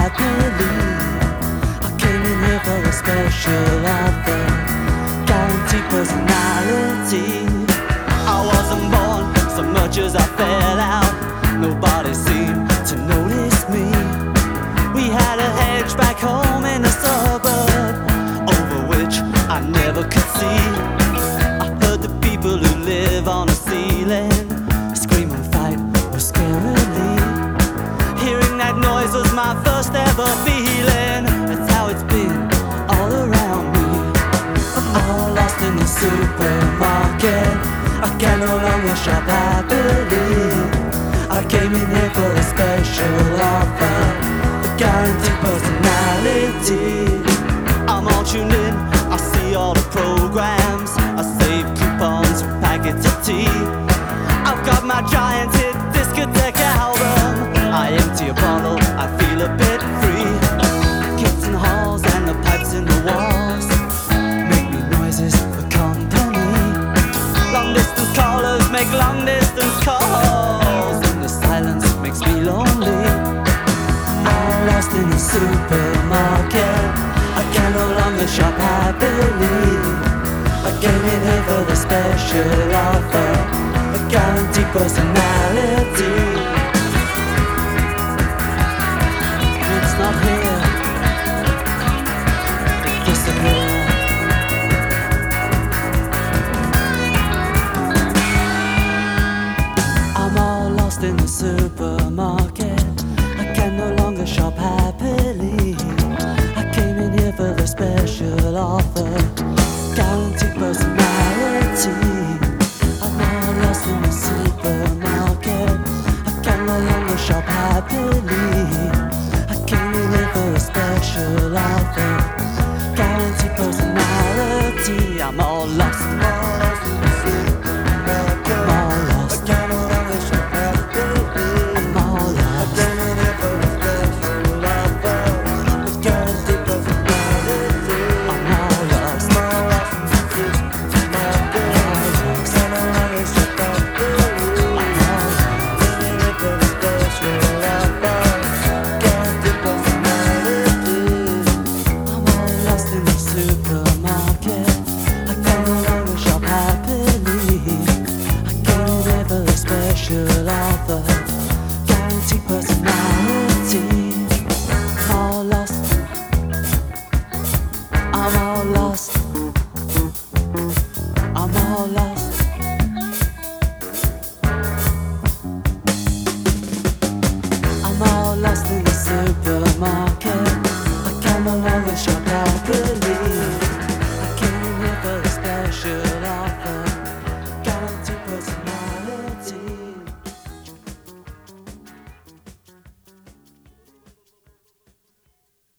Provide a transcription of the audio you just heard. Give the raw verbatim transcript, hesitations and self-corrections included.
happily. I came in here for a special offer, guaranteed personality. I wasn't born so much as I fell out. Nobody seemed to notice me. We had a hedge back home in the suburb, over which I never could see. I heard the people who live on the ceiling scream and fight or scarily. Hearing that noise was my first ever feeling. That's how it's been all around me. I'm all lost in the supermarket. I can no longer shop happily. I came in here for a special offer, a guaranteed personality. I'm all tuned in, I see all the programs, I save coupons for packets of tea. I've got my giant hit discotheque album. I empty a bottle, I feel a bit free. Kids in halls and the pipes in the walls make me noises for company. Long distance callers make long distance calls, and the silence makes me lonely. I'm lost in the supermarket. I can no longer shop happily. I came in here for the special offer, a guaranteed personality. It's not here to disappear. I'm all lost in the supermarket. I can no longer shop happily. I came in here for the special offer, guaranteed personality. I'm all lost in the supermarket. I can no longer shop happily. I came in here for a special offer, guaranteed personality. I'm all lost, I'm all lost in the supermarket. I'm all lost. I can no longer shop happily. I'm all lost. I came in here for a special offer, a guaranteed personality. I'm all lost. I'm all lost in the supermarket. I'm all lost. I can no longer shop happily. I'm all lost. Came in here for a special offer, guaranteed personality. I'm all lost in the supermarket. I can no longer shop happily. I came in here for a special offer, guaranteed personality. I'm all lost. I'm all lost. I'm all lost.